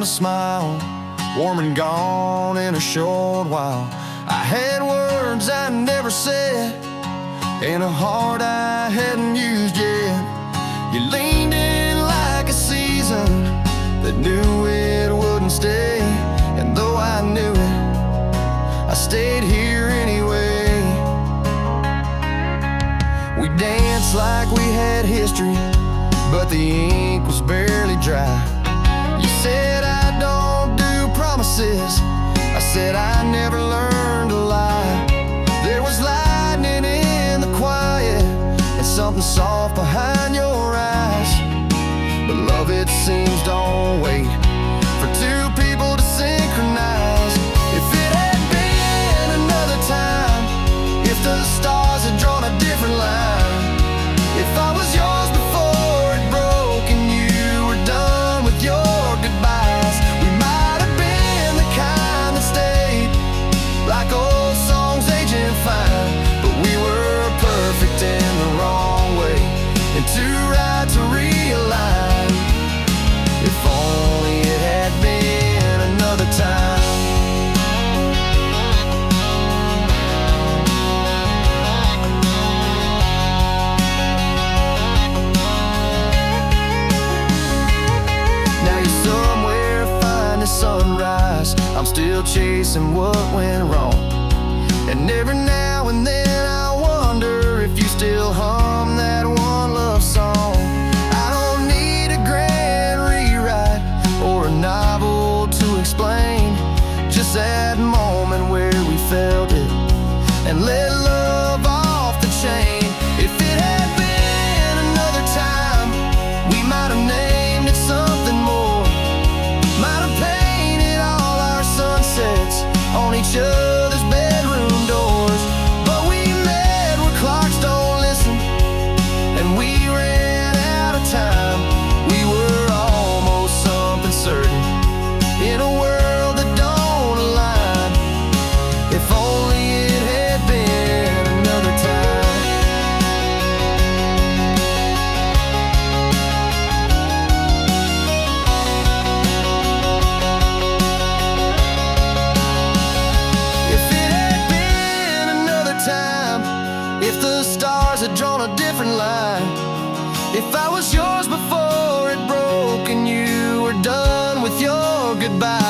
found a smile, warm and gone in a short while. I had words I never said, and a heart I hadn't used yet. You leaned in like a season that knew it wouldn't stay, and though I knew it, I stayed here anyway. We danced like we had history, but the ink was barely dry. You said I don't do promises, I said I never learned to lie. There was lightning in the quiet and something soft behind your eyes. But love, it seems, don't wait for two people to synchronize. If it had been another time, if the stars had drawn a different line, if I was yours before it broke and you were done with your goodbyes, we might have been the kind that stayed like old songs aging fine. But we were perfect in the wrong way and too right to realign. If only it had been another time. Now you're somewhere finding sunrise, I'm still chasing what went wrong. And every now and then I wonder if you still hum that one love song. I don't need a grand rewrite or a novel to explain, just that moment where we felt it and let love off the chain. If it had been another time, we might have named it something more, might have painted all our sunsets on each other's bedroom doors. But we met where clocks don't listen, and we ran out of time. We were almost something certain in a world that don't align. If only it had been another time. If it had been another time, if the stars had drawn a different line, if I was yours before it broke and you were done with your goodbye,